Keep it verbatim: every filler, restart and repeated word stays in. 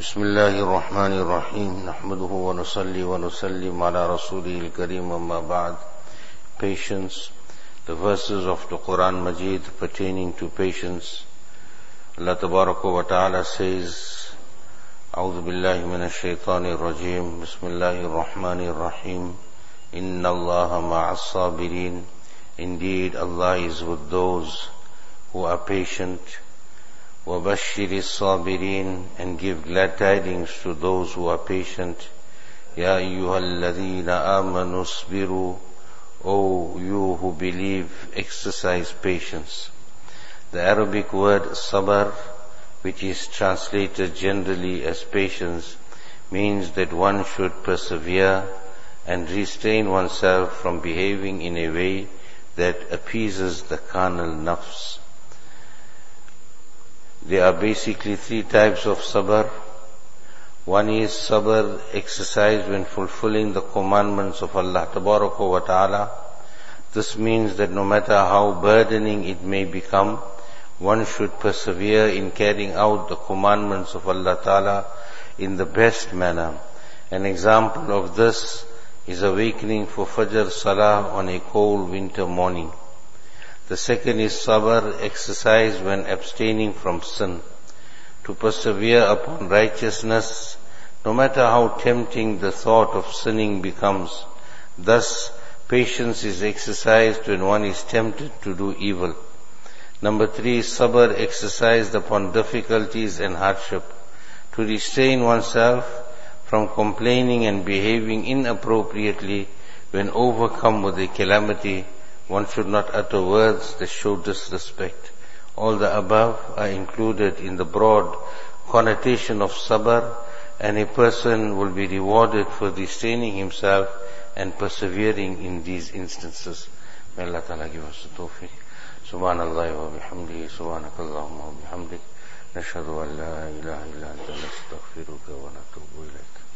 بسم الله الرحمن الرحيم نحمده ونصلي ونسلم على رسوله الكريم أما بعد. Patience. The verses of the Quran Majid pertaining to patience. Allah Tabaraka wa Ta'ala says, أعوذ بالله من الشيطان الرجيم بسم الله الرحمن الرحيم إن الله مع الصابرين. Indeed, Allah is with those who are patient. وَبَشِّرِ الصَّابِرِينَ, and give glad tidings to those who are patient. يَا أَيُّهَا الَّذِينَ آمَنُوا اصْبِرُوا, O you who believe, exercise patience. The Arabic word sabr, which is translated generally as patience, means that one should persevere and restrain oneself from behaving in a way that appeases the carnal nafs. There are basically three types of sabr. One is sabr exercised when fulfilling the commandments of Allah Tabaraka wa Ta'ala. This means that no matter how burdening it may become, one should persevere in carrying out the commandments of Allah Ta'ala in the best manner. An example of this is awakening for Fajr Salah on a cold winter morning. The second is sabr exercised when abstaining from sin. To persevere upon righteousness, no matter how tempting the thought of sinning becomes. Thus, patience is exercised when one is tempted to do evil. Number three, sabr exercised upon difficulties and hardship. To restrain oneself from complaining and behaving inappropriately when overcome with a calamity. One should not utter words that show disrespect. All the above are included in the broad connotation of sabr, and a person will be rewarded for restraining himself and persevering in these instances. May Allah Ta'ala give us the tawfiq. Subhanallah wa bihamdihi, subhanakallahumma wa bihamdik, nashhadu an la ilaha illa anta nastaghfiruka wa natubu ilayk.